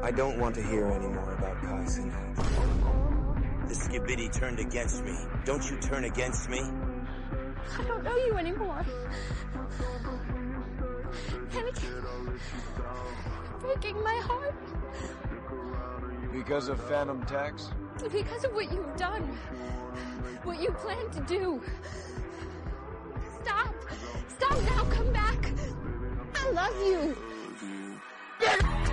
I don't want to hear any more about Kai Cenat. The Skibidi turned against me. Don't you turn against me? I don't know you anymore. Anakin, you're breaking my heart. Because of Phantom Tax? Because of what you've done. What you plan to do. Stop. Stop now. Come back. I love you.